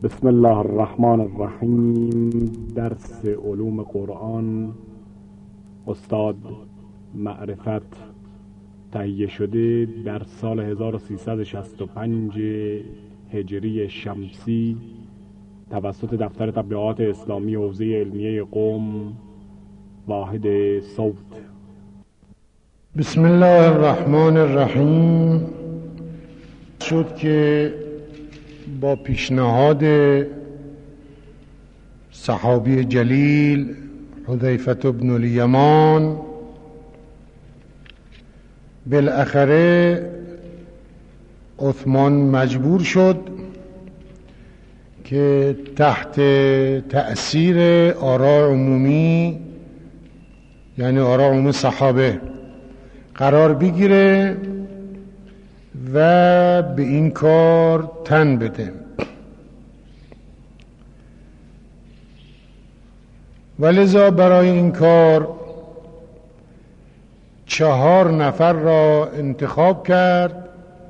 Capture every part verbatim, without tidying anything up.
بسم الله الرحمن الرحیم. درس علوم قرآن استاد معرفت تهیه شده در سال هزار و سیصد و شصت و پنج هجری شمسی توسط دفتر تبلیغات اسلامی حوزه علمیه قم واحد صوت. بسم الله الرحمن الرحیم. شد که با پیشنهاد صحابی جلیل حذیفه بن الیمان بالاخره عثمان مجبور شد که تحت تأثیر آراء عمومی، یعنی آراء عمومی صحابه، قرار بگیره و به این کار تن بده. ولذا برای این کار چهار نفر را انتخاب کرد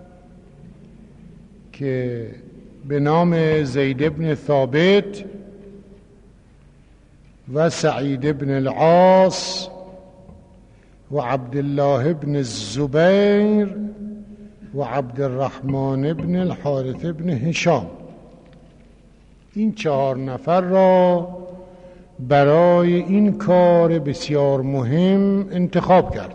که به نام زید بن ثابت و سعید بن العاص و عبدالله بن الزبیر و عبدالرحمن بن الحارث بن هشام، این چهار نفر را برای این کار بسیار مهم انتخاب کرد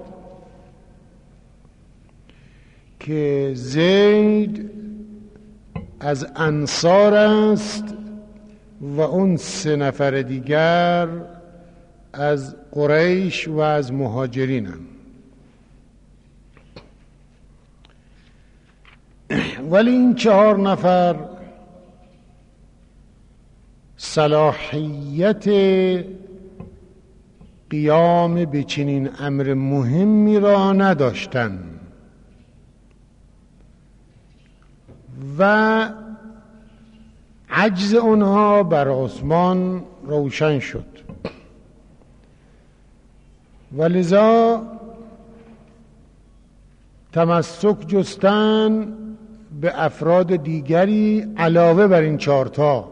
که زید از انصار است و اون سه نفر دیگر از قریش و از مهاجرینند. ولی این چهار نفر صلاحیت قیام به چنین امر مهمی را نداشتند و عجز آنها بر عثمان روشن شد، ولذا تمسک جستن به افراد دیگری علاوه بر این چهارتا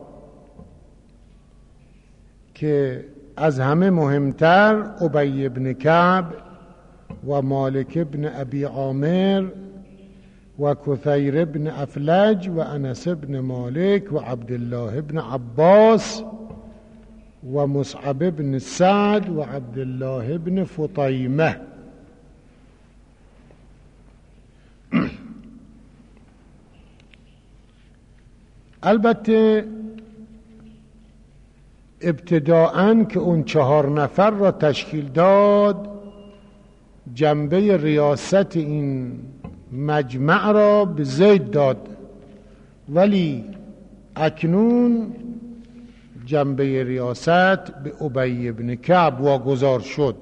که از همه مهمتر ابی بن کعب و مالک بن ابی عامر و کثیر بن افلج و انس بن مالک و عبدالله بن عباس و مصعب بن سعد و عبدالله بن فطیمه. البته ابتداءً که اون چهار نفر را تشکیل داد، جنبه ریاست این مجمع را به زید داد، ولی اکنون جنبه ریاست به ابی بن کعب واگذار شد،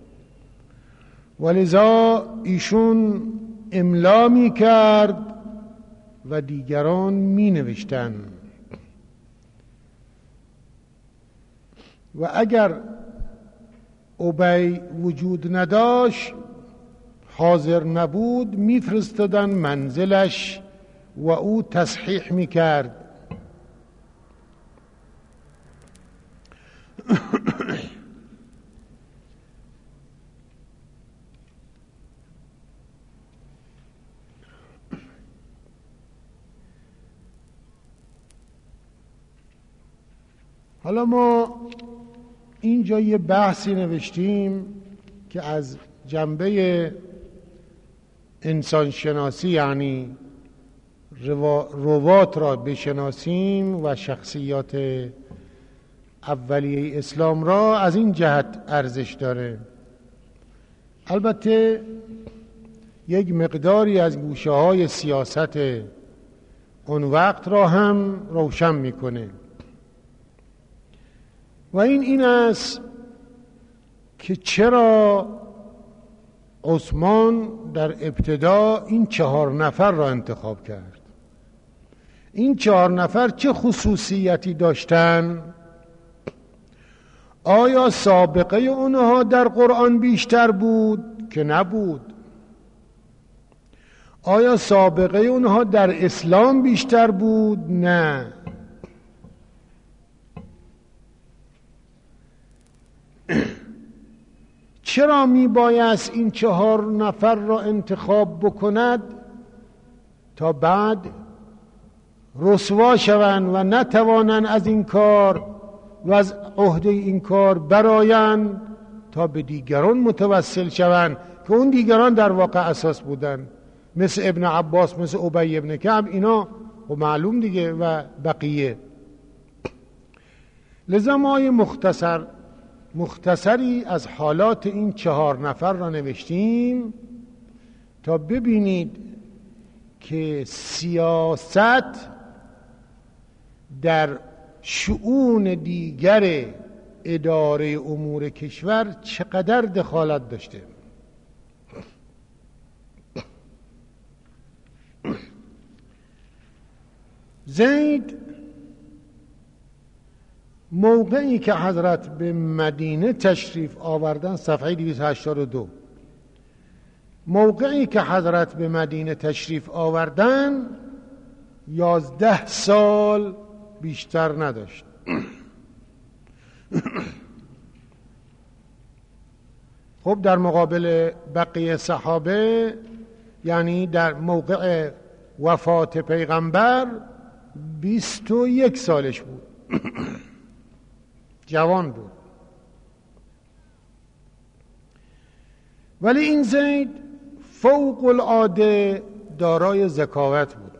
ولذا ایشون املا می کرد و دیگران می نوشتن و اگر ابی وجود نداشت، حاضر نبود، می فرستادن منزلش و او تصحیح می کرد. حالا ما اینجا یه بحثی نوشتیم که از جنبه انسانشناسی، یعنی روات را بشناسیم و شخصیات اولیه اسلام را، از این جهت ارزش داره. البته یک مقداری از گوشه های سیاست اون وقت را هم روشن میکنه و این این است که چرا عثمان در ابتدا این چهار نفر را انتخاب کرد. این چهار نفر چه خصوصیتی داشتن؟ آیا سابقه اونها در قرآن بیشتر بود که نبود؟ آیا سابقه اونها در اسلام بیشتر بود؟ نه. چرا می بایست این چهار نفر را انتخاب بکند تا بعد رسوا شوند و نتوانند از این کار و از عهده این کار برآیند تا به دیگران متوسل شوند که اون دیگران در واقع اساس بودن، مثل ابن عباس، مثل ابی ابن کعب، اینا و معلوم دیگه، و بقیه. لذا ما مختصر مختصری از حالات این چهار نفر را نوشتیم تا ببینید که سیاست در شؤون دیگر اداره امور کشور چقدر دخالت داشته. زید موقعی که حضرت به مدینه تشریف آوردن، صفحه دویست و هشتاد و دو، موقعی که حضرت به مدینه تشریف آوردن یازده سال بیشتر نداشت. خب در مقابل بقیه صحابه، یعنی در موقع وفات پیغمبر بیست و یک سالش بود، جوان بود. ولی این زید فوق العاده دارای ذکاوت بود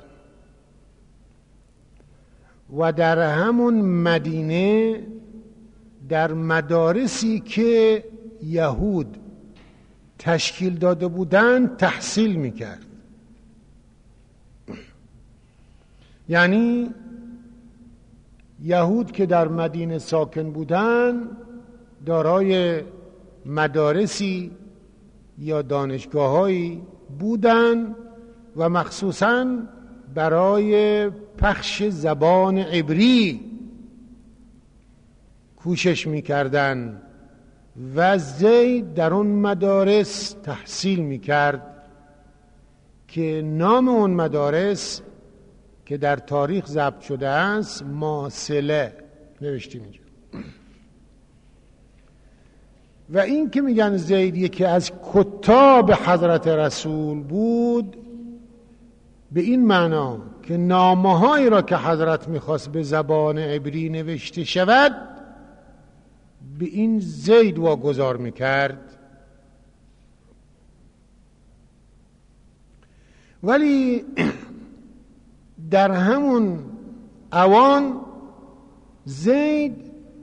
و در همون مدینه در مدارسی که یهود تشکیل داده بودند تحصیل میکرد. یعنی یهود که در مدینه ساکن بودند دارای مدارسی یا دانشگاه‌هایی بودند و مخصوصاً برای پخش زبان عبری کوشش می‌کردند و زید در اون مدارس تحصیل می‌کرد که نام اون مدارس که در تاریخ ضبط شده است ماسله نوشتیم اینجا. و این که میگن زید یکی از کتاب حضرت رسول بود، به این معنا که نامه‌هایی را که حضرت میخواست به زبان عبری نوشته شود به این زید واگذار میکرد. ولی در همون اوان زید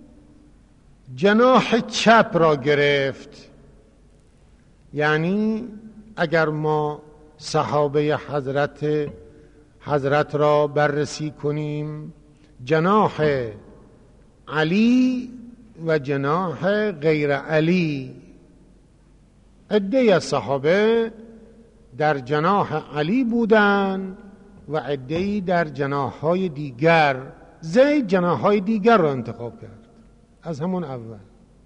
جناح چپ را گرفت. یعنی اگر ما صحابه حضرت حضرت را بررسی کنیم، جناح علی و جناح غیر علی، عده از صحابه در جناح علی بودند و عده‌ای در جناح‌های دیگر. زید جناح‌های دیگر را انتخاب کرد از همون اول.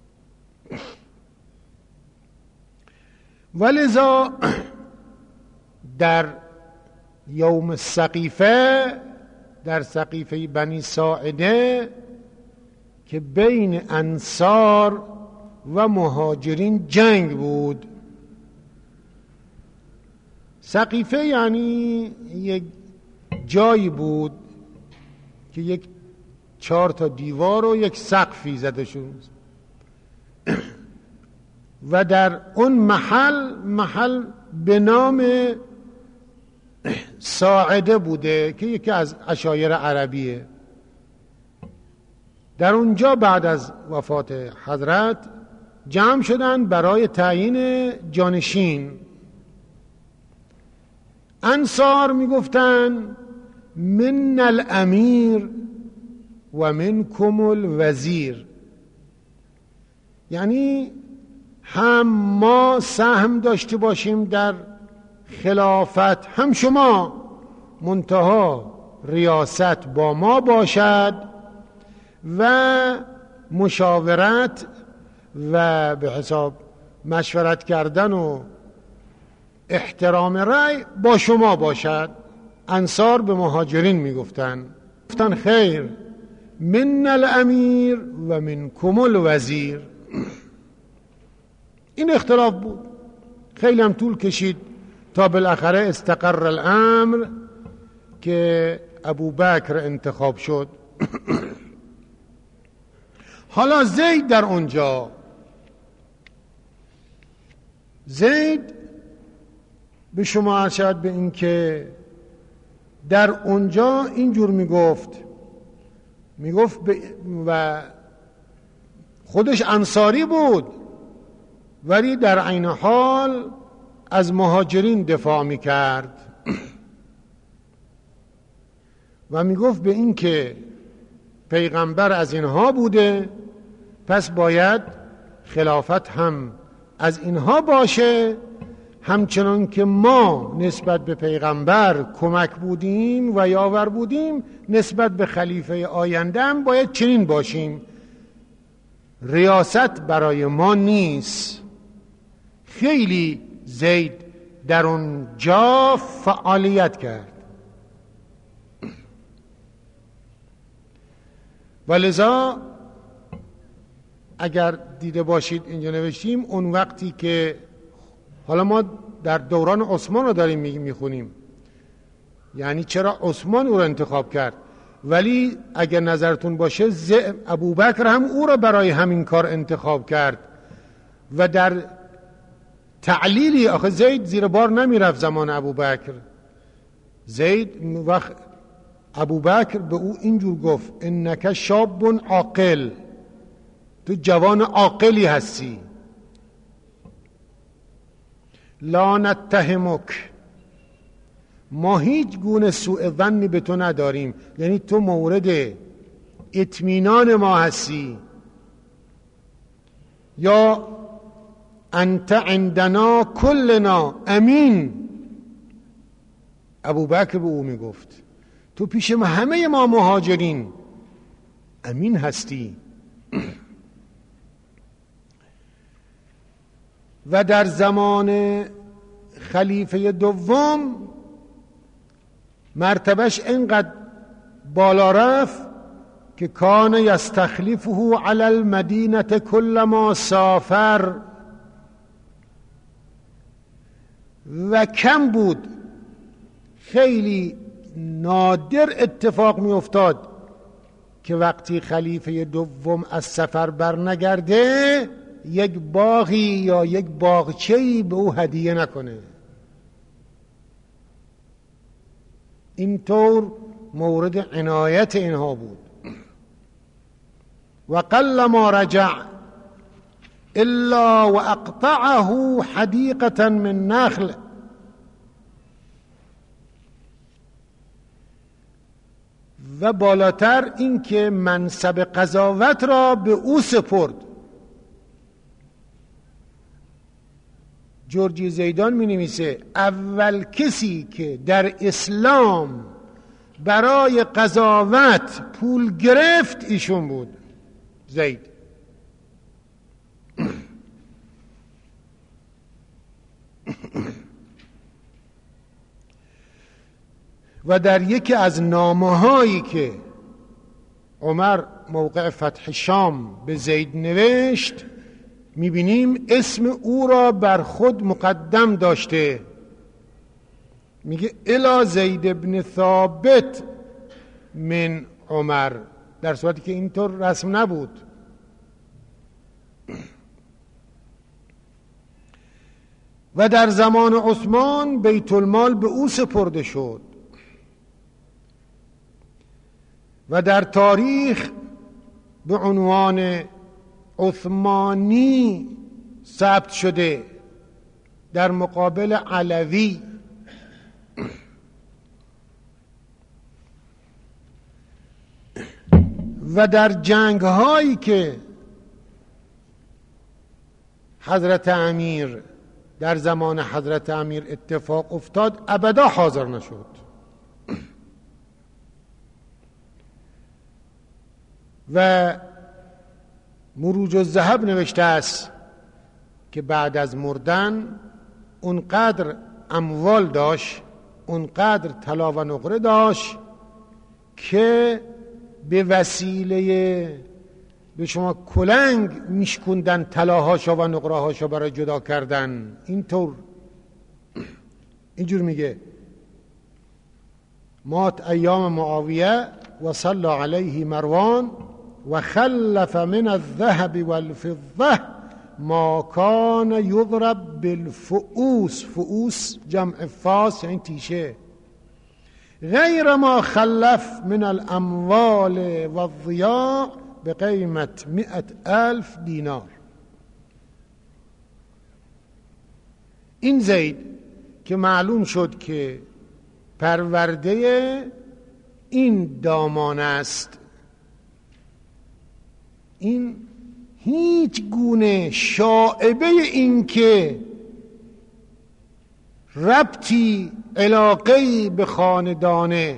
ولذا در یوم سقیفه، در سقیفه بنی ساعده که بین انصار و مهاجرین جنگ بود، سقیفه یعنی یک جایی بود که یک چهار تا دیوار و یک سقفی زده شد و در اون محل محل به نام ساعده بوده که یکی از عشایر عربیه. در اونجا بعد از وفات حضرت جمع شدن برای تعیین جانشین. انصار میگفتن من الامیر و منکم الوزیر، یعنی هم ما سهم داشته باشیم در خلافت، هم شما، منتها ریاست با ما باشد و مشاورت و به حساب مشورت کردن و احترام رأی با شما باشد. انصار به مهاجرین میگفتن گفتن خیر، من الامیر و منکم الوزیر. این اختلاف بود، خیلی هم طول کشید تا بالاخره استقر الامر که ابوبکر انتخاب شد. حالا زید در اونجا، زید به شما عرض شد به این که در اونجا اینجور میگفت میگفت و خودش انصاری بود ولی در عین حال از مهاجرین دفاع میکرد و میگفت به این که پیغمبر از اینها بوده پس باید خلافت هم از اینها باشه، همچنان که ما نسبت به پیغمبر کمک بودیم و یاور بودیم نسبت به خلیفه آینده هم باید چنین باشیم. ریاست برای ما نیست. خیلی زید در اون جا فعالیت کرد و لذا اگر دیده باشید اینجا نوشتیم اون وقتی که حالا ما در دوران عثمان رو داریم میخونیم، یعنی چرا عثمان او رو انتخاب کرد، ولی اگر نظرتون باشه ابوبکر هم او رو برای همین کار انتخاب کرد و در تعلیلی آخه زید زیر بار نمیرفت زمان ابوبکر. زید وقت ابوبکر به او اینجور گفت انک شاب عاقل، تو جوان عاقلی هستی، لا نتهمک، ما هیچ گونه سوء ظنی به تو نداریم، یعنی تو مورد اطمینان ما هستی، یا انت عندنا کلنا امین. ابوبکر به او میگفت تو پیش ما همه ما مهاجرین امین هستی. و در زمان خلیفه دوم مرتبش اینقدر بالا رفت که کان یستخلفه علی المدینه کل ما سافر، و کم بود، خیلی نادر اتفاق می افتاد که وقتی خلیفه دوم از سفر برنگرده یک باغی یا یک باغچه‌ای به او هدیه نکنه. اینطور مورد عنایت اینها بود. و قل ما رجع الا و اقطعه حدیقة من نخل، و بالاتر این که منصب قضاوت را به او سپرد. جورجی زیدان می نویسه اول کسی که در اسلام برای قضاوت پول گرفت ایشون بود، زید. و در یکی از نامه‌هایی که عمر موقع فتح شام به زید نوشت میبینیم اسم او را بر خود مقدم داشته، میگه الی زید ابن ثابت من عمر، در صورتی که اینطور رسم نبود. و در زمان عثمان بیت المال به او سپرده شد و در تاریخ به عنوان عثمانی ثبت شده در مقابل علوی. و در جنگ هایی که حضرت امیر در زمان حضرت امیر اتفاق افتاد ابدا حاضر نشد. و مروج الذهب نوشته است که بعد از مردن اونقدر اموال داشت، اونقدر طلا و نقره داشت که به وسیله به شما کلنگ میشکوندن طلاهاشو و نقرهاشو برای جدا کردن. اینطور اینجور میگه مات ایام معاویه و صلی علیه مروان و خلف من الذهب والفضه ما کان یضرب بالفؤوس. فؤوس جمع فاس یعنی تیشه. غیر ما خلف من الاموال و الضیاع به قیمت مئت الف دینار. این زید که معلوم شد که پرورده این دامان است، این هیچ گونه شائبه این که ربطی علاقه‌ای به خاندان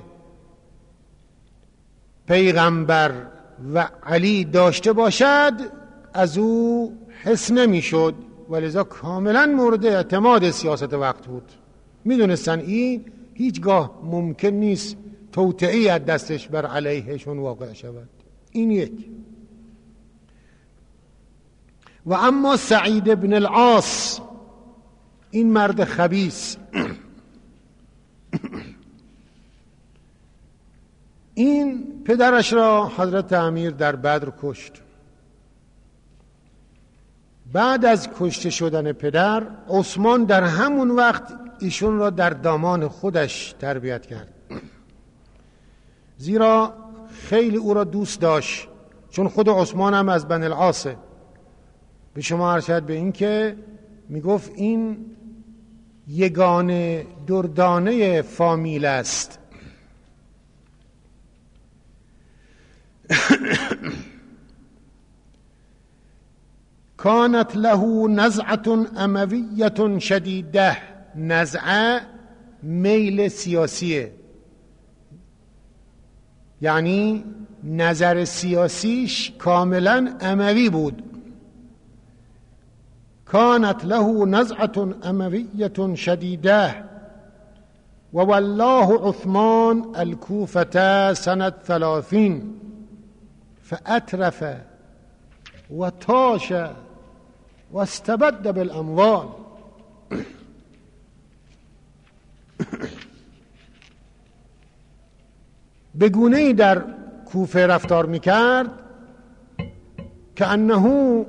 پیغمبر و علی داشته باشد از او حس نمی شد و لذا کاملا مورد اعتماد سیاست وقت بود. می دونستن این هیچگاه ممکن نیست توطئه‌ای از دستش بر علیهشون واقع شود. این یک. و اما سعید بن العاص، این مرد خبیث، این پدرش را حضرت امیر در بدر کشت. بعد از کشته شدن پدر، عثمان در همون وقت ایشون را در دامان خودش تربیت کرد، زیرا خیلی او را دوست داشت، چون خود عثمان هم از بنی العاصه. به شما ارشد به این که میگفت این یگانه دردانه فامیل است. کانت له نزعة امویة شدیده. نزعه میل سیاسیه، یعنی نظر سیاسیش کاملا اموی بود. کانت له نزعة امویة شدیده و والله عثمان الكوفة سنة ثلاثین فأترف و تاش و استبد بالاموال. به گونه‌ای در کوفه رفتار میکرد که انه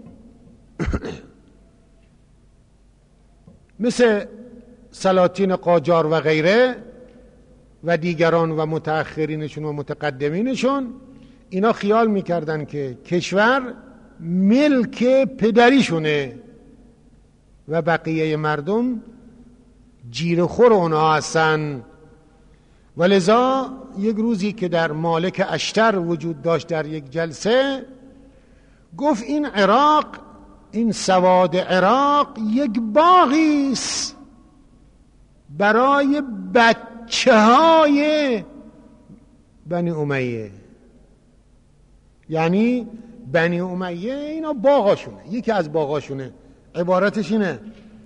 مثل سلاطین قاجار و غیره و دیگران و متأخرینشون و متقدمینشون، اینا خیال میکردن که کشور ملک پدریشونه و بقیه مردم جیره‌خور اونها هستن. ولذا یک روزی که در مالک اشتر وجود داشت در یک جلسه، گفت این عراق، این سواد عراق یک باغی است برای بچه های بنی امیه. یعنی بنی امیه اینا باغاشونه، یکی از باغاشونه. عبارتش اینه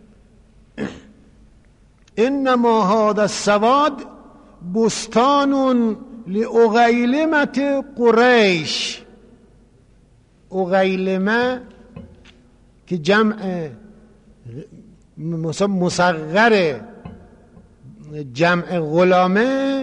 انما هذا السواد بستان لأغیلمة قریش. اغیلمه که جمع مصغر جمع غلامه،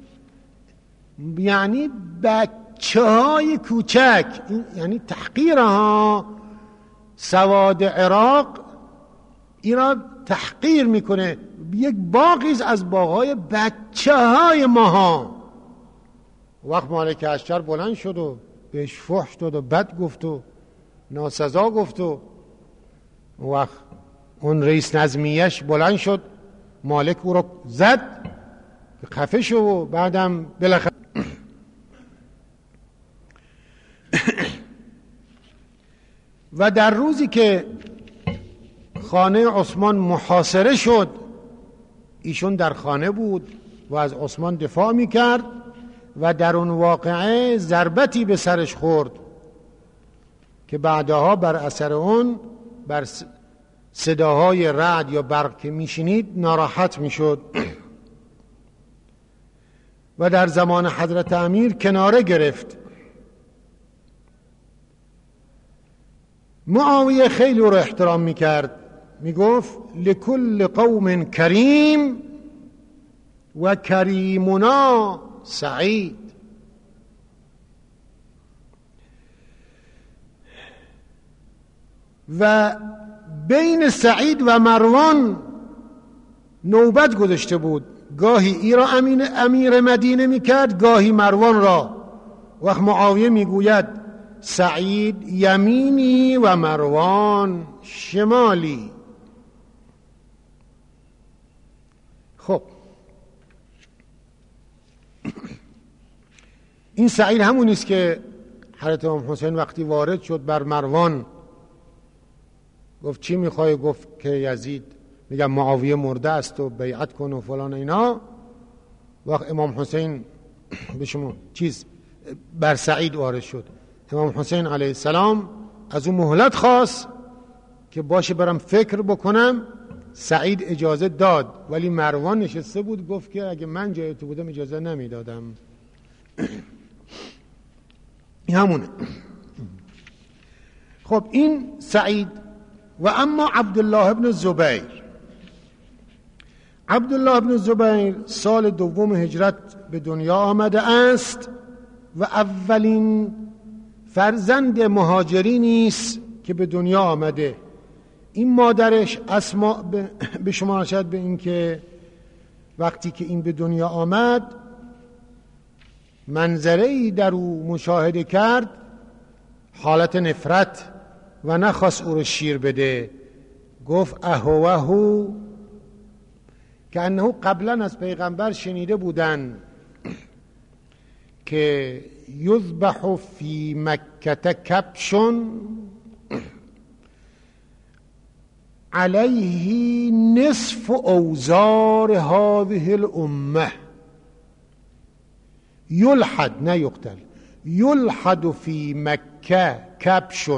یعنی بچه های کوچک، یعنی تحقیرها. سواد عراق اینا تحقیر میکنه، یک باغی از باغهای بچه های ماها. وقت مالک اشتر بلند شد و بهش فحش داد و بد گفت و ناسزا گفت و وقت اون رئیس نظمیش بلند شد، مالک او رو زد خفه شد و بعدم بالاخره و در روزی که خانه عثمان محاصره شد، ایشون در خانه بود و از عثمان دفاع میکرد و در اون واقعه ضربتی به سرش خورد که بعدها بر اثر اون بر صداهای رعد یا برق که میشنید ناراحت میشد و در زمان حضرت امیر کناره گرفت. معاویه خیلی رو احترام میکرد، میگفت لکل قوم کریم و کریمنا سعید. و بین سعید و مروان نوبت گذاشته بود، گاهی ای را امیر مدینه میکرد، گاهی مروان را. وقت معاویه میگوید سعید یمینی و مروان شمالی. خب این سعید همون است که حضرت امام حسین وقتی وارد شد بر مروان گفت چی میخوای؟ گفت که یزید میگم معاویه مرده است و بیعت کن و فلان اینا. وقت امام حسین به شما چیز بر سعید وارد شد، امام حسین علیه السلام از اون مهلت خواست که باشه برم فکر بکنم. سعید اجازه داد، ولی مروان نشسته بود گفت که اگه من جای تو بودم اجازه نمیدادم. این همونه. خب این سعید. و اما عبدالله ابن زبیر، عبدالله ابن زبیر سال دوم هجرت به دنیا آمده است و اولین فرزند مهاجرینی است که به دنیا آمده. این مادرش اسما به شما شد به این که وقتی که این به دنیا آمد منظره‌ای در او مشاهده کرد، حالت نفرت، و نخواست او رو شیر بده. گفت اهوهو، که انه قبلا از پیغمبر شنیده بودن که یذبح فی مکه کبش علیه نصف اوزار هذه الامه یلحد، نه یقتل، یلحد فی مکه کبش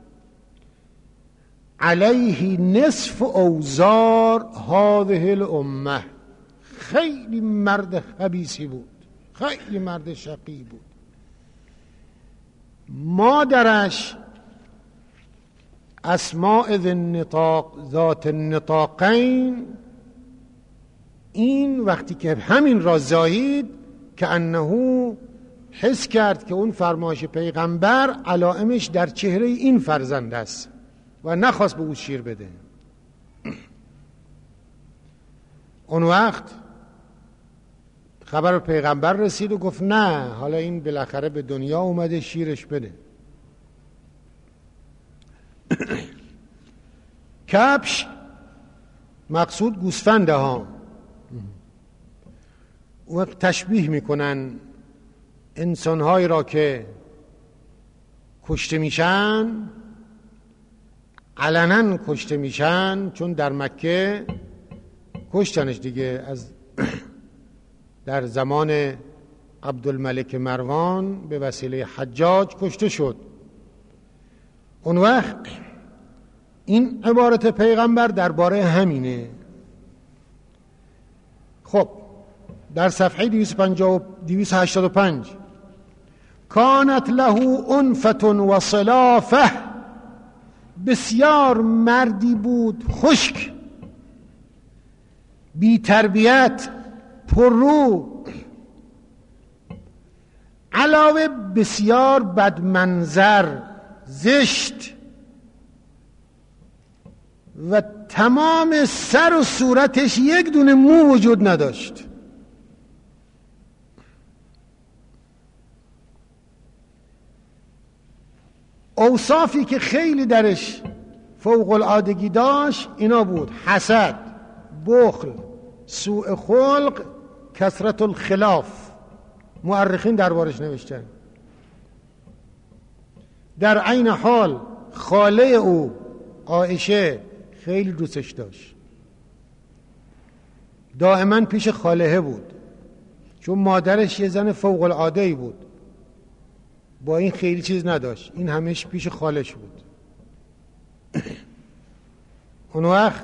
علیه نصف اوزار هذه الامه. خیلی مرد خبیثی بود، خیلی مرد شقی بود. مادرش اسماء ذات النطاقین، این وقتی که همین را زایید که انه حس کرد که اون فرمایش پیغمبر علائمش در چهره این فرزند است و نخواست به او شیر بده. اون وقت خبر پیغمبر رسید و گفت نه، حالا این بالاخره به دنیا اومده، شیرش بده. کبش مقصود گوسفنده ها. و تشبیه میکنن انسانهایی را که کشته میشن، علنا کشته میشن، چون در مکه کشتنش دیگه. از در زمان عبدالملک مروان به وسیله حجاج کشته شد. اون وقت این عبارت پیغمبر درباره همینه. خب در صفحه دویست و هشتاد و پنج کانت له انفة و صلافه، بسیار مردی بود خشک، بی تربیت، پررو، علاوه بسیار بدمنظر، زشت، و تمام سر و صورتش یک دونه مو وجود نداشت. اوصافی که خیلی درش فوق العادگی داشت اینا بود: حسد، بخل، سوء خلق، کثرت الخلاف. مورخین دربارش نوشتن. در عین حال خاله او عایشه خیلی دوستش داشت، دائما پیش خاله بود، چون مادرش یه زن فوق العاده‌ای بود، با این خیلی چیز نداشت، این همش پیش خالش بود. اون وقت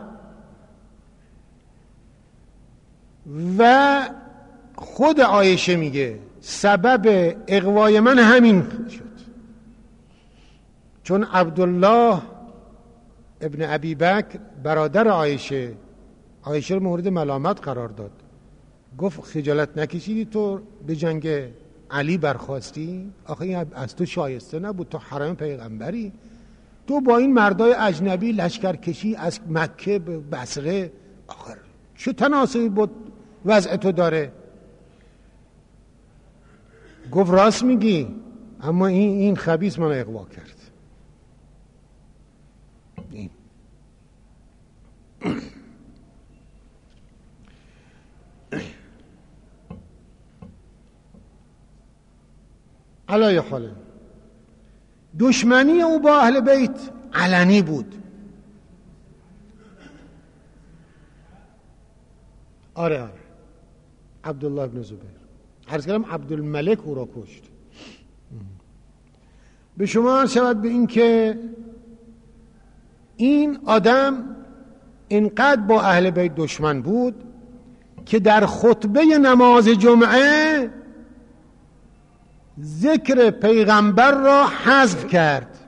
و خود عایشه میگه سبب اغوای من همین شد، چون عبدالله ابن ابی بکر برادر عایشه عایشه رو مورد ملامت قرار داد. گفت خجالت نکشیدی تو به جنگ علی برخواستی؟ آخه این از تو شایسته نبود، تو حرم پیغمبری، تو با این مردای اجنبی لشکرکشی از مکه به بصره، آخر چه تناسبی بود وضع تو داره؟ گفت راست میگی، اما این این خبیث من اغوا کرد. این علای حاله دشمنی او با اهل بیت علنی بود. آره آره عبدالله بن زبیر، عرض کردم عبدالملک او را کشت. به شما شود به این که این آدم اینقدر با اهل بیت دشمن بود که در خطبه نماز جمعه ذکر پیغمبر را حذف کرد،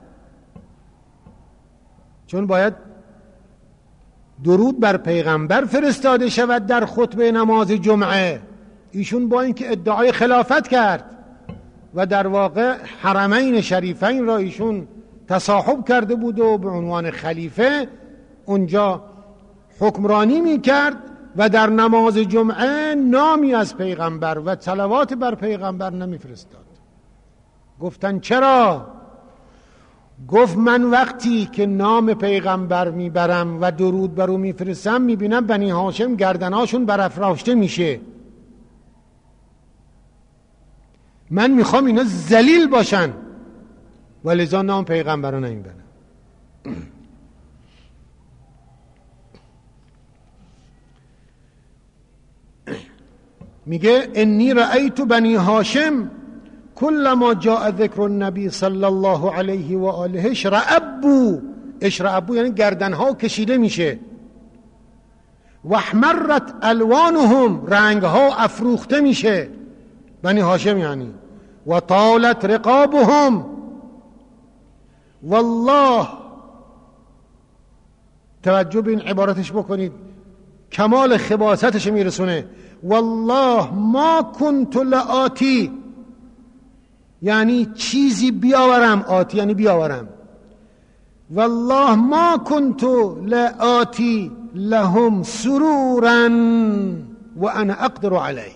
چون باید درود بر پیغمبر فرستاده شود در خطبه نماز جمعه. ایشون با اینکه ادعای خلافت کرد و در واقع حرمین شریفین را ایشون تصاحب کرده بود و به عنوان خلیفه اونجا حکمرانی می کرد و در نماز جمعه نامی از پیغمبر و صلوات بر پیغمبر نمی فرستاد. گفتن چرا؟ گفت من وقتی که نام پیغمبر میبرم و درود بر او میفرستم میبینم بنی هاشم گردناشون برافراشته میشه، من میخوام اینا ذلیل باشن و لذا نام پیغمبر رو نمیبرم. میگه انی رأیت بنی هاشم كلما جاء ذکر النبی صلی الله علیه و آله اشرعبوا، اشرعبوا یعنی گردنها کشیده میشه، و احمرت الوانهم رنگها افروخته میشه، بنی هاشم یعنی، و طالت رقابهم، والله توجه به این عبارتش بکنید کمال خباثتش میرسونه، والله ما کنت لآتی، یعنی چیزی بیاورم، آتی یعنی بیاورم، والله ما کنت لآتی لهم سرورا و انا اقدر علیه،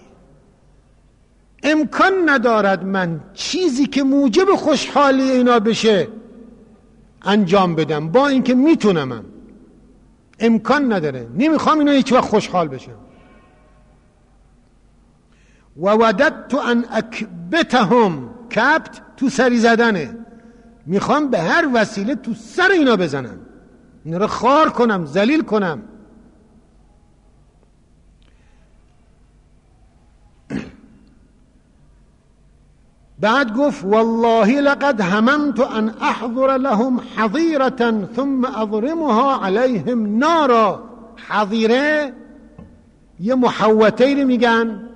امکان ندارد من چیزی که موجب خوشحالی اینا بشه انجام بدم، با اینکه میتونم، امکان نداره، نمیخوام اینا هیچ وقت خوشحال بشن. و وددت ان اکبتهم، کبت تو سری زدنه، میخوام به هر وسیله تو سر اینا بزنم، اینا رو خار کنم، ذلیل کنم. بعد گفت والله لقد هممت ان احضر لهم حظیرة ثم اضرمها علیهم نارا. حظیره یه محوطه‌ای میگن،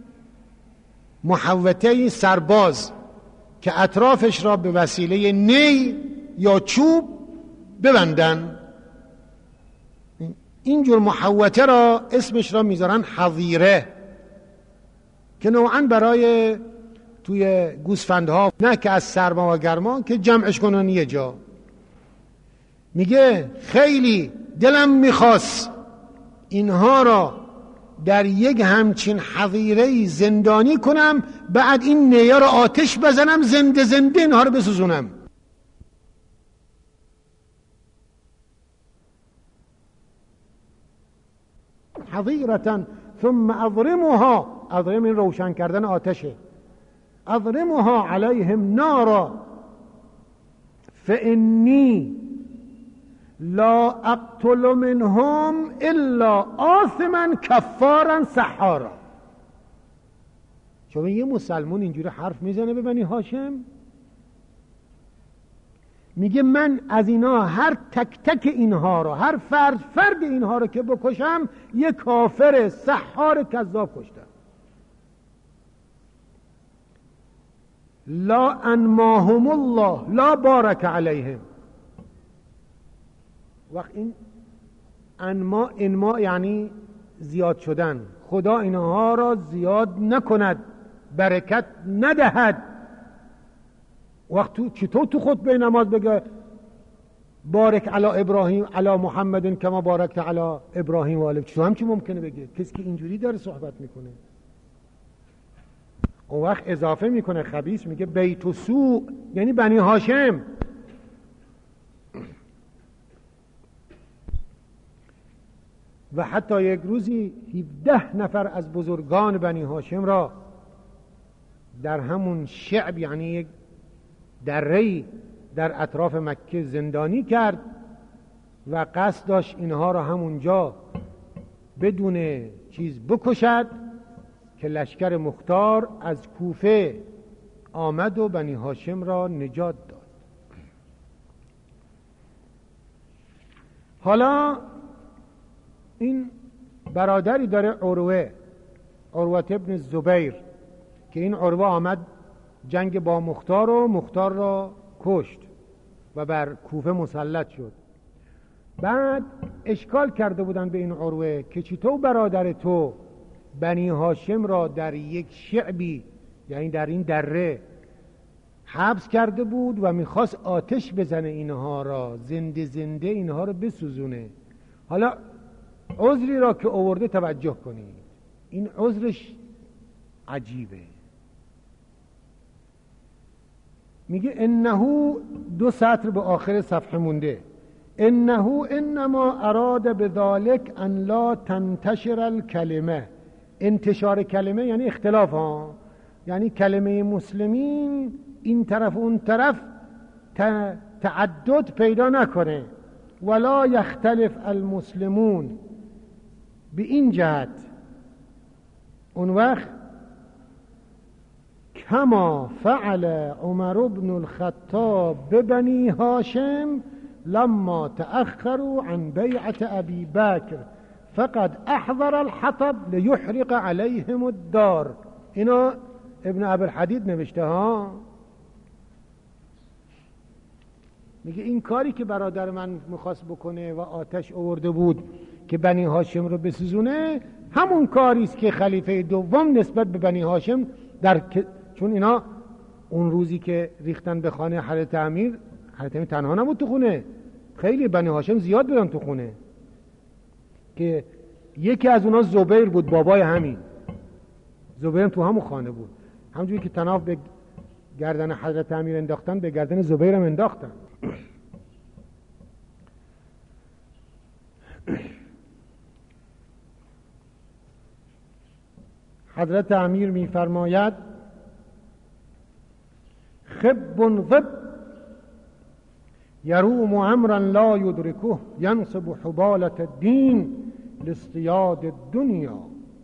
محوطه سرباز که اطرافش را به وسیله نی یا چوب ببندن، اینجور محوطه را اسمش را میذارن حظیره، که نوعا برای توی گوسفندها، نه که از سرما و گرما، که جمعش کنن یه جا. میگه خیلی دلم میخواست اینها را در یک همچین حظیره زندانی کنم، بعد این نیا را آتش بزنم، زنده زنده اینها را بسوزونم. حظیرة ثم اضرمها، اضرم این روشن کردن آتشه، اضرمها علیهم نارا فانی لا اقتل منهم الا آثما کفارا سحارا. شما یه مسلمان اینجوری حرف میزنه به بنی هاشم، میگه من از اینا هر تک تک اینها را، هر فرد فرد اینها را که بکشم یه کافر سحار کذاب کشتم. لا انماهم الله لا بارک علیهم وقت این انما انما یعنی زیاد شدن. خدا اینها را زیاد نکند، برکت ندهد. وقت تو چطور تو خطبه نماز بگه بارک علی ابراهیم علی محمد کما بارکت علی ابراهیم و آل، چطور همچی ممکنه بگه کسی که اینجوری داره صحبت میکنه؟ اون وقت اضافه میکنه خبیث، میگه بیت و سوء یعنی بنی هاشم. و حتی یک روزی هفده نفر از بزرگان بنی هاشم را در همون شعب، یعنی یک دره‌ای در اطراف مکه زندانی کرد و قصد داشت اینها را همونجا بدون چیز بکشد که لشکر مختار از کوفه آمد و بنی هاشم را نجات داد. حالا این برادری داره عروه عروه ابن زبیر که این عروه آمد جنگ با مختار و مختار را کشت و بر کوفه مسلط شد. بعد اشکال کرده بودن به این عروه که چطور برادر تو بنی هاشم را در یک شعبی، یعنی در این دره حبس کرده بود و میخواست آتش بزنه اینها را، زنده زنده اینها را بسوزونه. حالا عذری را که آورده توجه کنید، این عذرش عجیبه. میگه انه، دو سطر به آخر صفحه مونده، انه انما اراد بذلك ان لا تنتشر الکلمه. انتشار کلمه یعنی اختلاف ها، یعنی کلمه مسلمین این طرف اون طرف تعدد پیدا نکنه. ولا یختلف المسلمون، به این جهت اون وقت کما فعل عمر بن الخطاب ببنی هاشم لما تأخروا عن بیعت ابی بکر فقد احضر الحطب لیحرق علیهم الدار. اینا ابن عبدالحدید نوشته ها. میگه این کاری که برادر من میخواست بکنه و آتش آورده بود که بنی هاشم رو بسوزونه، همون کاری است که خلیفه دوم نسبت به بنی هاشم در، چون اینا اون روزی که ریختن به خانه حضرت امیر، حضرت امیر تنها نبود تو خونه، خیلی بنی هاشم زیاد بودن تو خونه، که یکی از اونا زبیر بود، بابای همین زبیر تو همون خانه بود. همونجوری که طناب به گردن حضرت امیر انداختن، به گردن زبیر هم انداختن. حضرت امیر می فرماید خب ضب یروم امرا لا یدرکه ینصب حبالت الدین لاصطیاد الدنیا.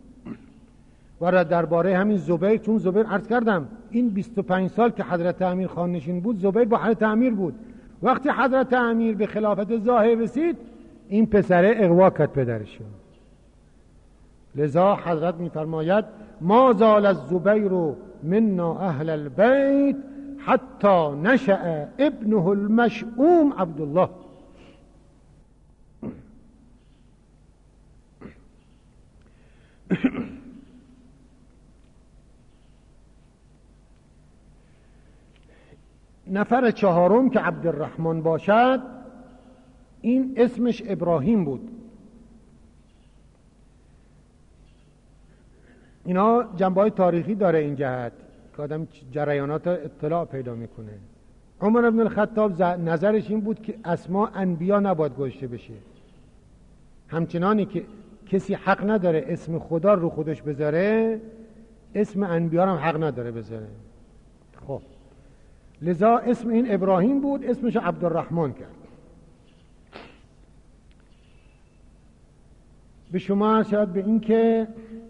و درباره همین زبیر، چون زبیر عرض کردم این بیست و پنج سال که حضرت امیر خان نشین بود، زبیر با حضرت امیر بود. وقتی حضرت امیر به خلافت ظاهر رسید، این پسره اغوا کرد پدرشو. لذا حضرت میفرماید ما زال الزبیر منا اهل البیت حتی نشأ ابنه المشؤوم عبدالله. نفر چهارم که عبدالرحمن باشد، این اسمش ابراهیم بود. اینا جنبه‌های تاریخی داره این جهت که آدم جریانات اطلاع پیدا میکنه. عمر بن الخطاب نظرش این بود که اسما انبیا نباید گذاشته بشه، همچنانی که کسی حق نداره اسم خدا رو خودش بذاره، اسم انبیا هم حق نداره بذاره. خب لذا اسم این ابراهیم بود، اسمش عبدالرحمن کرد. به شما شاید به این که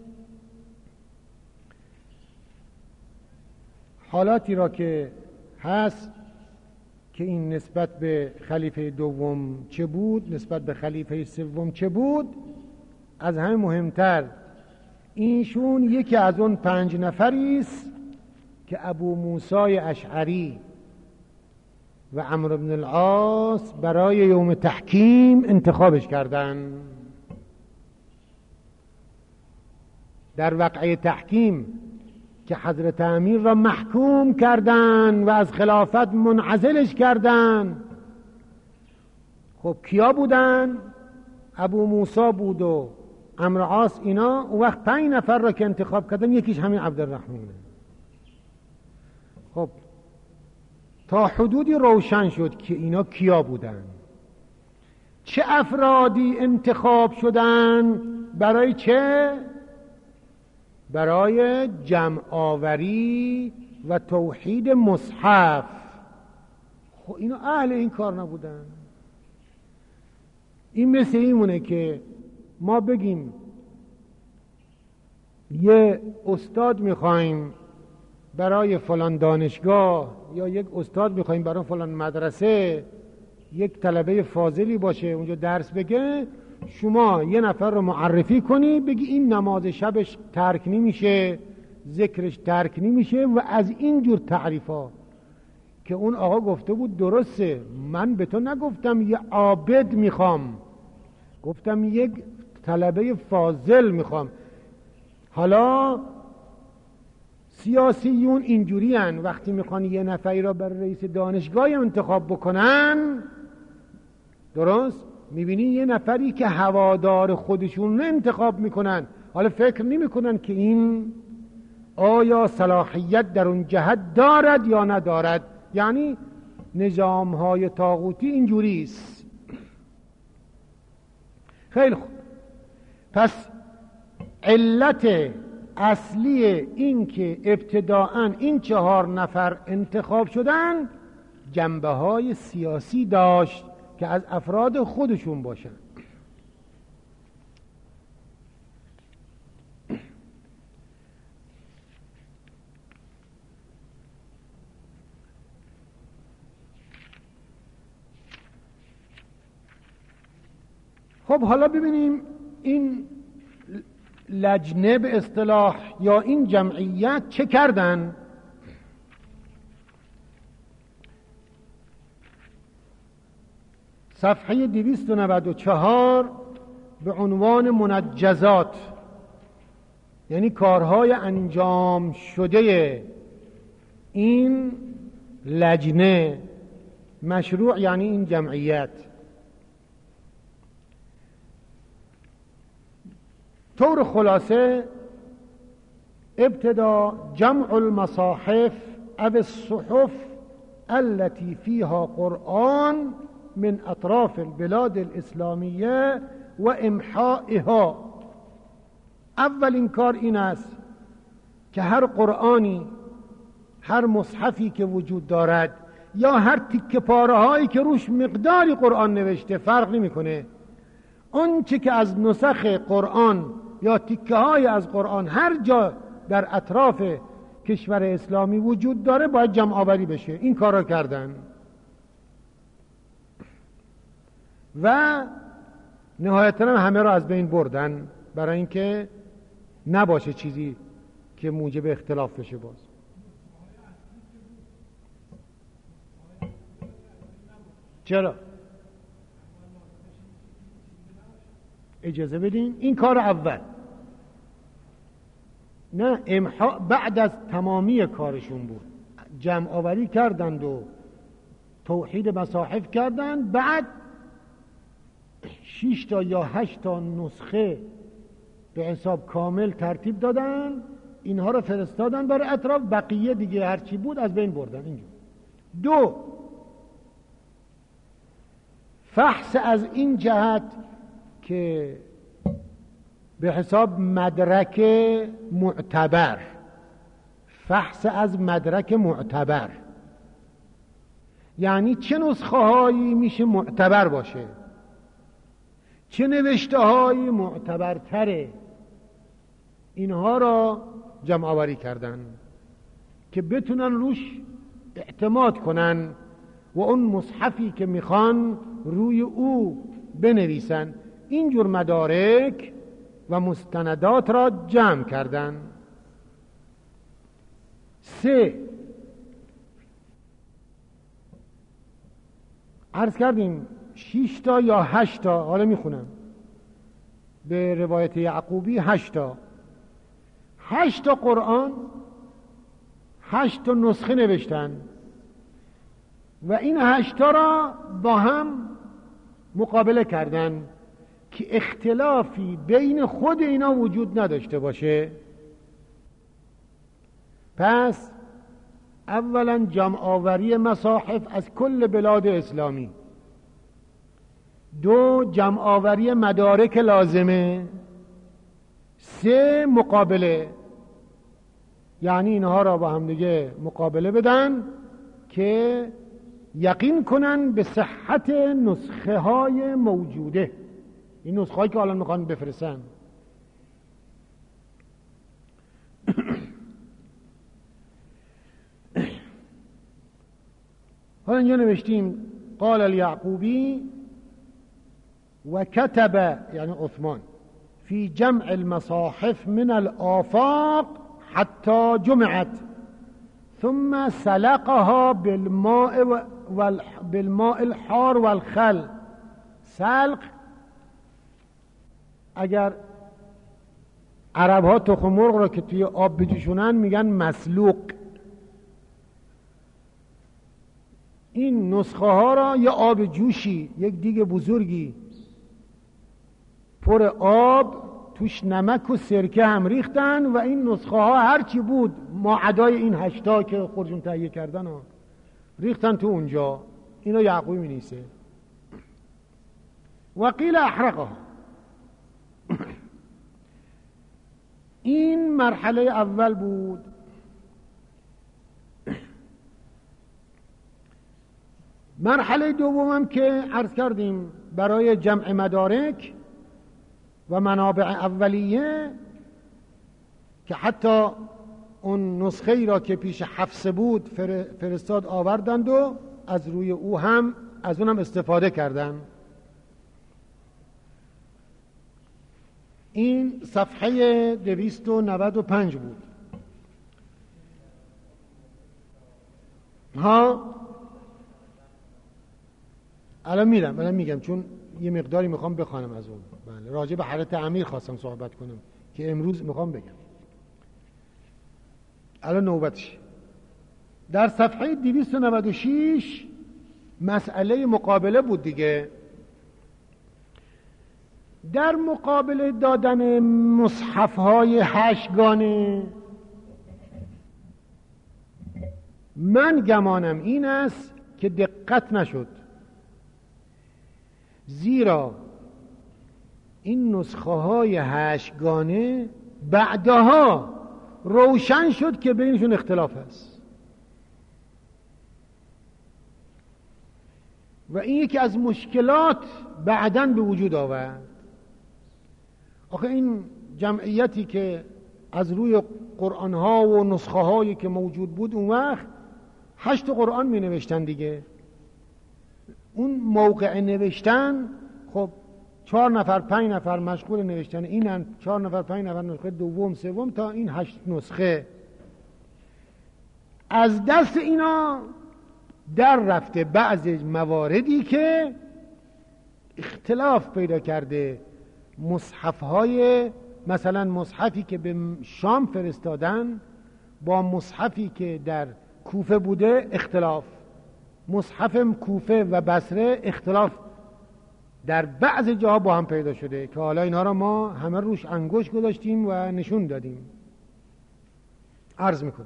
حالاتی را که هست که این نسبت به خلیفه دوم چه بود، نسبت به خلیفه سوم چه بود، از همه مهمتر اینشون یکی از اون پنج نفری است که ابو موسی اشعری و عمرو بن العاص برای یوم تحکیم انتخابش کردن. در وقعه تحکیم که حضرت امیر را محکوم کردن و از خلافت منعزلش کردن، خب کیا بودن؟ ابو موسی بود و عمرو عاص. اینا اون وقت پنج نفر را که انتخاب کردن، یکیش همین عبدالرحمنه. خب تا حدودی روشن شد که اینا کیا بودن، چه افرادی انتخاب شدن، برای چه؟ برای جمع آوری و توحید مصحف. خب اینا اهل این کار نبودن. این مثل اینونه که ما بگیم یه استاد میخوایم برای فلان دانشگاه، یا یک استاد میخوایم برای فلان مدرسه، یک طلبه فاضلی باشه اونجا درس بگه، شما یه نفر رو معرفی کنی، بگی این نماز شبش ترک نمیشه، ذکرش ترک نمیشه و از این جور تعریفا. که اون آقا گفته بود درسته، من به تو نگفتم یه عابد میخوام، گفتم یک طلبه فاضل میخوام. حالا سیاسیون اینجوری هن، وقتی میخوان یه نفری را بر رئیس دانشگاه انتخاب بکنن، درست میبینی یه نفری که هوادار خودشون انتخاب میکنن، حالا فکر نمیکنن که این آیا صلاحیت در اون جهت دارد یا ندارد. یعنی نظام های طاغوتی اینجوری است. خیلی خوب، پس علت اصلی این که ابتداعاً این چهار نفر انتخاب شدن جنبه های سیاسی داشت که از افراد خودشون باشن. خب حالا ببینیم این لجنه به اصطلاح یا این جمعیت چه کردن. صفحه دویست و نود و چهار به عنوان منجزات، یعنی کارهای انجام شده این لجنه، مشروع یعنی این جمعیت. طور خلاصه ابتدا جمع المصاحف او الصحف التي فيها قرآن من اطراف البلاد الاسلامیه و امحائها. اولین کار این است که هر قرآنی، هر مصحفی که وجود دارد یا هر تکه پاره هایی که روش مقداری قرآن نوشته، فرق نمیکنه، اون چه که از نسخ قرآن یا تکه های از قرآن هر جا در اطراف کشور اسلامی وجود داره باید جمع آوری بشه. این کار را کردن و نهایتاً همه را از بین بردن برای اینکه نباشه چیزی که موجب اختلاف بشه. باز چرا؟ اجازه بدین این کار اول، نه امحا بعد از تمامی کارشون بود. جمع آوری کردند و توحید مصاحف کردند، بعد شش تا یا هشت تا نسخه به حساب کامل ترتیب دادن، اینها رو فرستادن برای اطراف، بقیه دیگه هرچی بود از بین بردن. اینجور دو، فحص از این جهت که به حساب مدرک معتبر، فحص از مدرک معتبر یعنی چه نسخه هایی میشه معتبر باشه، چه نوشته هایی معتبرتره. اینها را جمع آوری کردن که بتونن روش اعتماد کنن و اون مصحفی که میخوان روی او بنویسن. اینجور مدارک و مستندات را جمع کردن. سه، عرض کردیم شش تا یا هشت تا، حالا میخونم به روایت یعقوبی هشت تا هشت تا قرآن هشت تا نسخه نوشتن و این هشت تا را با هم مقابله کردن که اختلافی بین خود اینا وجود نداشته باشه. پس اولا جمع آوری مصاحف از کل بلاد اسلامی، دو جمع آوری مدارک لازمه، سه مقابله، یعنی اینها را با هم دیگه مقابله بدن که یقین کنن به صحت نسخه های موجوده، این نسخه هایی که الان میخوان بفرستن. حالا اینجا نوشتیم قال الیعقوبی و کتب یعنی عثمان فی جمع المصاحف من الآفاق حتی جمعت ثم سلقها بالماء وال... بالماء الحار والخل. سلق اگر عرب ها تخم مرغ را که توی آب بجوشونن میگن مسلوق. این نسخه ها را یا آب جوشی، یک دیگ بزرگی پر آب توش نمک و سرکه هم ریختن و این نسخه ها هرچی بود ماعدای این هشتا که خودشون تهیه کردن ها ریختن تو اونجا. اینو یعقوبی می نیسه وقیل احرقها. این مرحله اول بود. مرحله دومم که عرض کردیم برای جمع مدارک و منابع اولیه که حتی اون نسخه ای را که پیش حفصه بود فرستاد آوردند و از روی او هم از اونم استفاده کردن. این صفحه دویست و نود و پنج بود. ها الان میرم الان میگم چون یه مقداری میخوام بخوانم از اون. بله راجع به حالت امیر خواستم صحبت کنم که امروز میخوام بگم. الان نوبتش. در صفحه دویست و نود و شش مسئله مقابله بود دیگه. در مقابله دادن مصحف های هشتگانه من گمانم این است که دقت نشد، زیرا این نسخه های هشتگانه بعدها روشن شد که بینشون اختلاف است و این یکی از مشکلات بعداً به وجود آورد. آخه این جمعیتی که از روی قرآن ها و نسخه هایی که موجود بود اون وقت هشت قرآن می نوشتن دیگه. اون موقع نوشتن خب چهار نفر پنج نفر مشغول نوشتن اینن، چهار نفر پنج نفر نسخه دوم سوم تا این هشت نسخه. از دست اینا در رفته بعض مواردی که اختلاف پیدا کرده. مصحف های مثلا مصحفی که به شام فرستادن با مصحفی که در کوفه بوده اختلاف، مصحف کوفه و بصره اختلاف در بعض جاها با هم پیدا شده که حالا اینا را ما همه روش انگشت گذاشتیم و نشون دادیم. عرض میکنم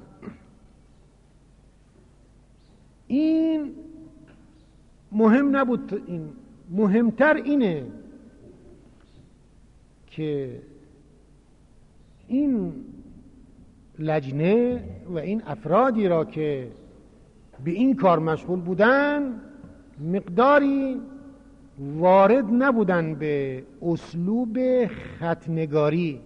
این مهم نبود. این مهمتر اینه که این لجنه و این افرادی را که به این کار مشغول بودن مقداری وارد نبودن به اسلوب خطنگاری.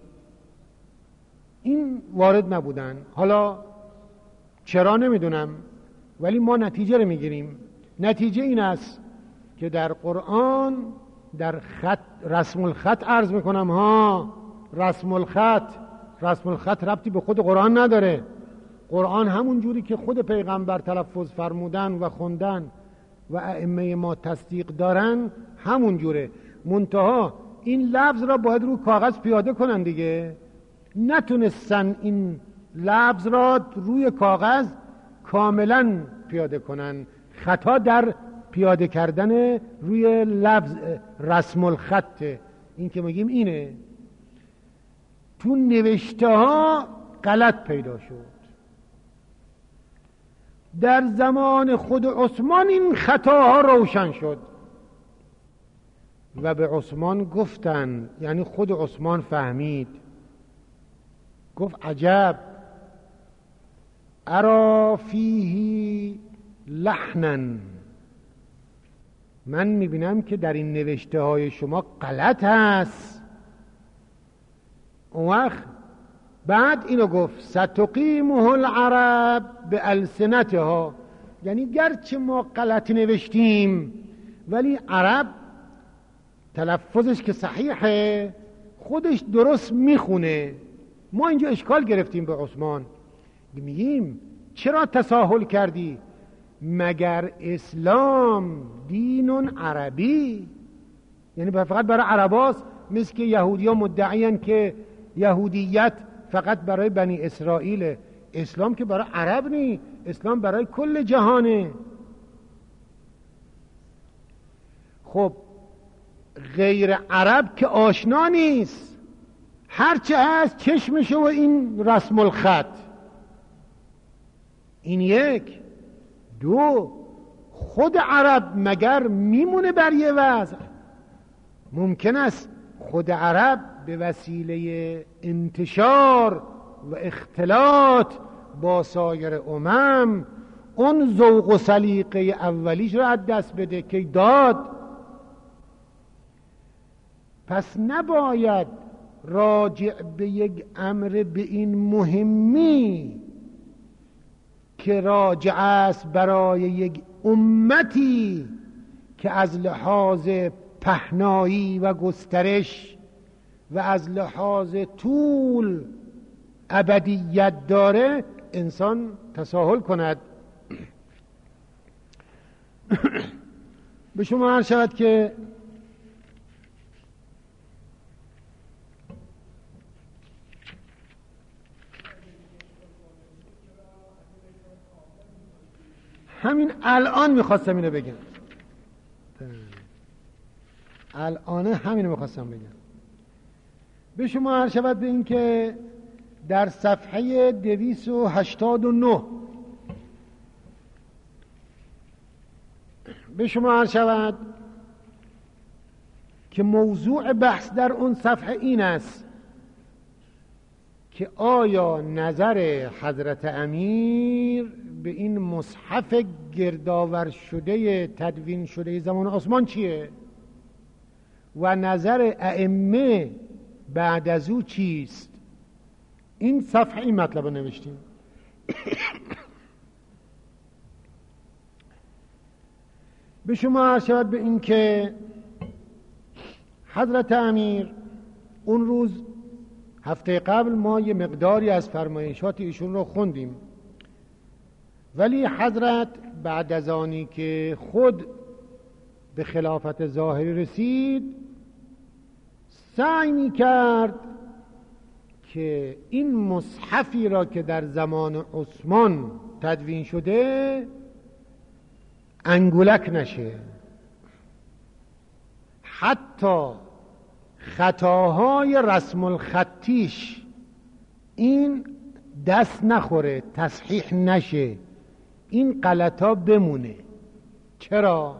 این وارد نبودن. حالا چرا نمیدونم، ولی ما نتیجه رو میگیریم. نتیجه این است که در قرآن در خط رسم الخط عرض میکنم ها رسم الخط رسم الخط ربطی به خود قرآن نداره. قرآن همون جوری که خود پیغمبر تلفظ فرمودن و خوندن و ائمه ما تصدیق دارن همون جوره، منتها این لفظ را باید رو کاغذ پیاده کنن دیگه. نتونستن این لفظ را روی کاغذ کاملا پیاده کنن. خطا در پیاده کردن روی لفظ رسم الخط، این که میگیم اینه. تو نوشته ها غلط پیدا شد. در زمان خود عثمان این خطاها روشن شد و به عثمان گفتن، یعنی خود عثمان فهمید، گفت عجب، ارا فیه لحنا، من میبینم که در این نوشته های شما غلط هست. اون وقت بعد اینو گفت ستقیمه العرب به السنتها، یعنی گرچه ما غلط نوشتیم ولی عرب تلفظش که صحیحه خودش درست میخونه. ما اینجا اشکال گرفتیم به عثمان، میگیم چرا تساهل کردی؟ مگر اسلام دین عربی؟ یعنی فقط برای عرباست؟ مثل که یهودی ها مدعیان که یهودیت فقط برای بنی اسرائیل. اسلام که برای عرب نی، اسلام برای کل جهانه. خب غیر عرب که آشنا نیست، هرچه هست چشمشه و این رسم الخط. این یک. دو، خود عرب مگر میمونه بر یه وضع؟ ممکن است خود عرب به وسیله انتشار و اختلاط با سایر امم اون ذوق و سلیقه اولیش رو از دست بده که داد. پس نباید راجع به یک امر به این مهمی که راجع است برای یک امتی که از لحاظ پهنایی و گسترش و از لحاظ طول ابدیت داره، انسان تساهل کند. به شما عرض شود که همین الان میخواستم اینو بگم، الان همینو میخواستم بگم. به شما عرض شود به این که در صفحه دویست و هشتاد و نه به شما عرض شود که موضوع بحث در اون صفحه این است که آیا نظر حضرت امیر به این مصحف گردآور شده تدوین شده زمان عثمان چیه و نظر ائمه بعد از او چیست. این صفحه این مطلب رو نوشتیم. به شما عرض شود به این که حضرت امیر اون روز هفته قبل ما یه مقداری از فرمایشات ایشون رو خوندیم، ولی حضرت بعد از آنی که خود به خلافت ظاهری رسید سعی می کرد که این مصحفی را که در زمان عثمان تدوین شده انگولک نشه، حتی خطاهای رسم الخطیش این دست نخوره، تصحیح نشه، این غلطا بمونه. چرا؟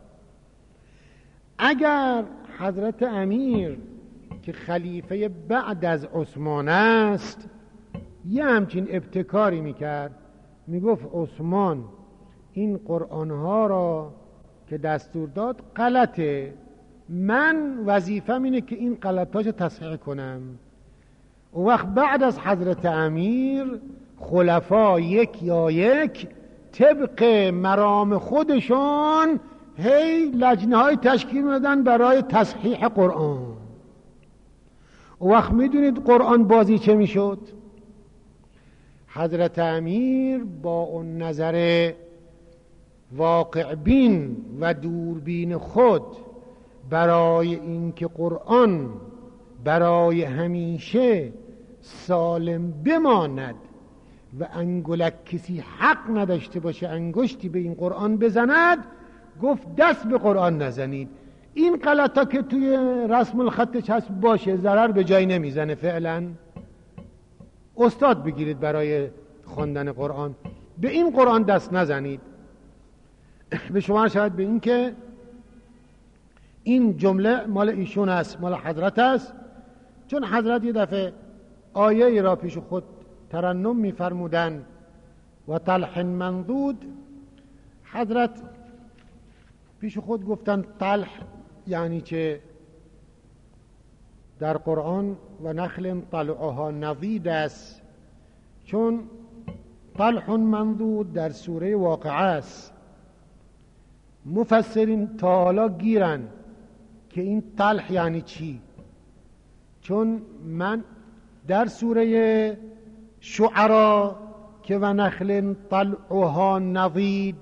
اگر حضرت امیر که خلیفه بعد از عثمان است یه همچین ابتکاری میکرد، میگفت عثمان این قرآنها را که دستور داد غلطه، من وظیفه‌م اینه که این غلطاشو تصحیح کنم. اون وقت بعد از حضرت امیر خلفا یک یا یک طبق مرام خودشون هی لجنه های تشکیل میدن برای تصحیح قرآن. اون وقت میدونید قرآن بازی چه میشد؟ حضرت امیر با اون نظر واقع بین و دوربین خود برای اینکه قرآن برای همیشه سالم بماند و انگولک کسی حق نداشته باشه انگشتی به این قرآن بزند، گفت دست به قرآن نزنید. این غلطا که توی رسم الخطش هست باشه، ضرر به جای نمیزنه. فعلا استاد بگیرید برای خواندن قرآن، به این قرآن دست نزنید. به شما شاید به این که این جمله مال ایشون است، مال حضرت است، چون حضرت یه دفعه آیه ای را پیش خود ترنم می‌فرمودند و طلح منضود. حضرت پیش خود گفتن طلح یعنی چه در قرآن و نخل طلعها نضید است، چون طلح منضود در سوره واقعه است. مفسرین تا حالا گیرن که این طلح یعنی چی، چون من در سوره شعرا که و نخل طلعها نضید،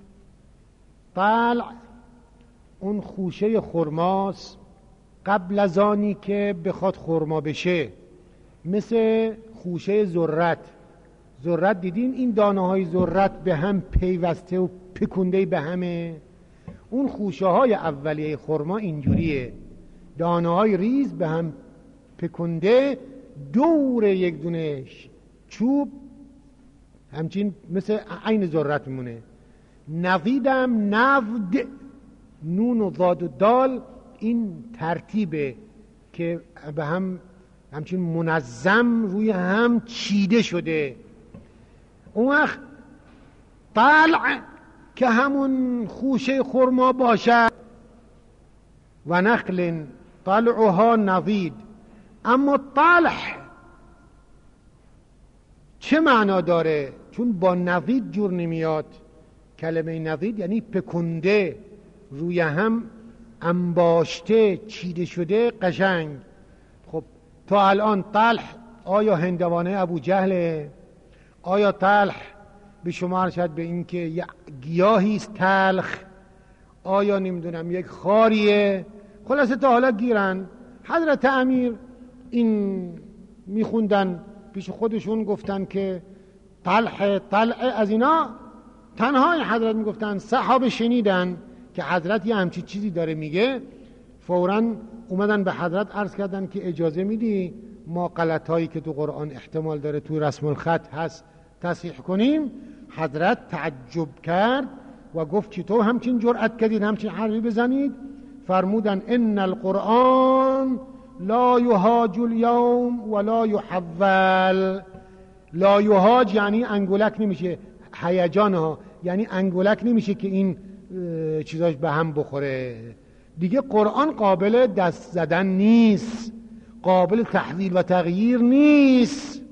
طلع اون خوشه خرماست قبل از آنی که بخواد خرما بشه، مثل خوشه ذرت. ذرت دیدین این دانه های ذرت به هم پیوسته و پکونده به همه. اون خوشه های اولیه خرما اینجوریه، دانه های ریز به هم پکونده دور یک دونه چوب همچین مثل عین ذرت میمونه. نضیدم نضد، نون و ضاد و دال، این ترتیبه که به هم همچین منظم روی هم چیده شده. اون وقت طلع که همون خوشه خرما باشد و نخل طلعها نضید. اما طلح چه معنا داره؟ چون با نضید جور نمیاد. کلمه نضید یعنی پکنده، روی هم انباشته، چیده شده، قشنگ. خب تا الان طلح آیا هندوانه ابو جهله؟ آیا طلح به شما ارشد به این که یک گیاهی است تلخ؟ آیا نمیدونم یک خاریه؟ خلاصه تا حالا گیرن. حضرت امیر این میخوندن پیش خودشون، گفتن که طلح طلع از اینا تنهای حضرت میگفتن. صحابه شنیدن که حضرت یه همچی چیزی داره میگه، فوراً اومدن به حضرت عرض کردن که اجازه میدی ما غلطایی که تو قرآن احتمال داره تو رسم الخط هست تصحیح کنیم؟ حضرت تعجب کرد و گفت چطور همچین جرأت کردید همچین حرفی بزنید؟ فرمودن ان القرآن لا یهاج اليوم ولا یحول. لا یهاج یعنی انگولک نمیشه، هیجان ها یعنی انگولک نمیشه که این چیزاش به هم بخوره. دیگه قرآن قابل دست زدن نیست، قابل تحویل و تغییر نیست.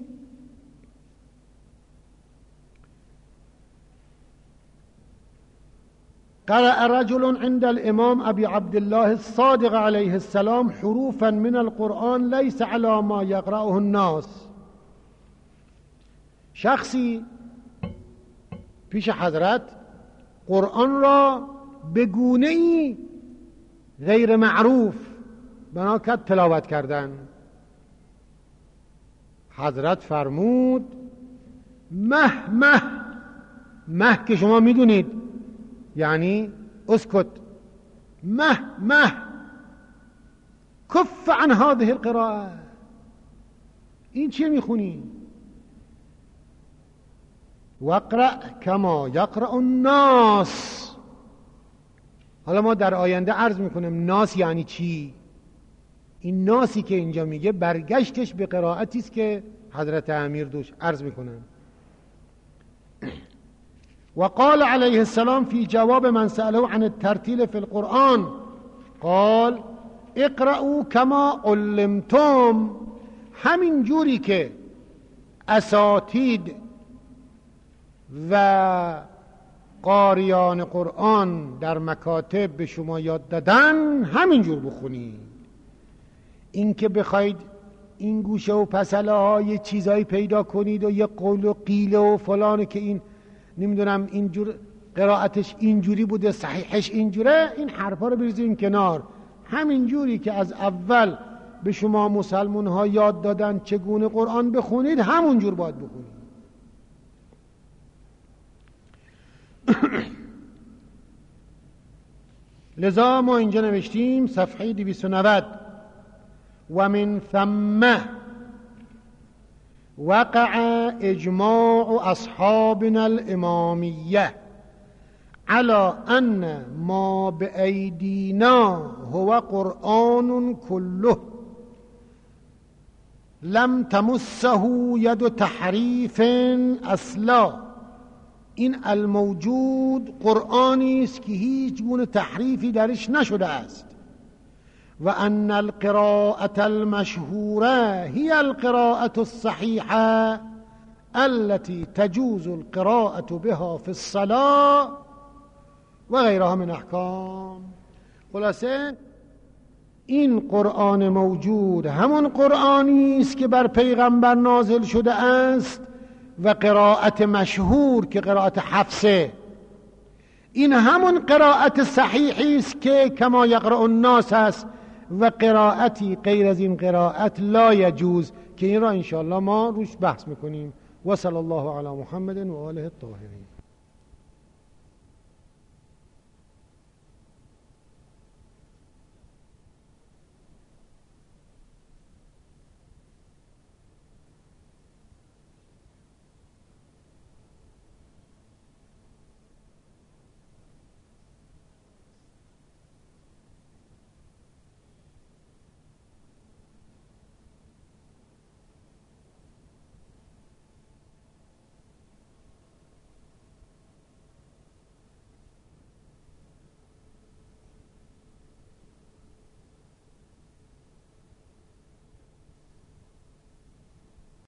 قرأ رجل عند الامام ابي عبد الله الصادق عليه السلام حروفا من القرآن ليس على ما يقرأه الناس. شخصی پیش حضرت قرآن را به گونه‌ای غیر معروف بنا کرد تلاوت کردن. حضرت فرمود مه مه. مه که شما میدونید یعنی اسکت. مه مه کف عن هذه القراءه. این چیه میخونی؟ واقرأ کما یقرأ الناس. حالا ما در آینده عرض میکنم ناس یعنی چی. این ناسی که اینجا میگه برگشتش به قرائتی است که حضرت امیر دوش عرض میکنن. وقال عليه السلام في جواب من سأله عن الترتيل في القرآن قال اقرأوا كما علمتم. همین جوری که اساتید و قاریان قرآن در مکاتب به شما یاد دادن همین جور بخونید. این که بخواید این گوشه و پسله ها یه چیزایی پیدا کنید و یه قول و قیله و فلان که این نمیدونم اینجور قرائتش اینجوری بوده صحیحش اینجوره، این حرفا رو بریزین کنار. همین جوری که از اول به شما مسلمون ها یاد دادن چگونه قرآن بخونید، همون جور باید بخونید. لذا ما اینجا نوشتیم صفحه دویست و نود: و من ثم وقع اجماع اصحابنا الامامیه على ان ما بأيدينا هو قرآن كله لم تمسه يد تحریف اصلا. این الموجود قرآنی است که هیچ گونه تحریفی درش نشده است. و ان القراءة المشهورة هي القراءة الصحيحة التي تجوز القراءة بها في الصلاة و غیرها من احکام. خلاصه این قرآن موجود همون قرآنی است که بر پیغمبر نازل شده است و قرائت مشهور که قرائت حفصه، این همون قرائت صحیحی است که کما یقرأ الناس است و قرائتی غیر از این قرائت لا یجوز که این را انشاءالله ما روش بحث میکنیم. و صلی الله علی محمد و آله الطاهرین.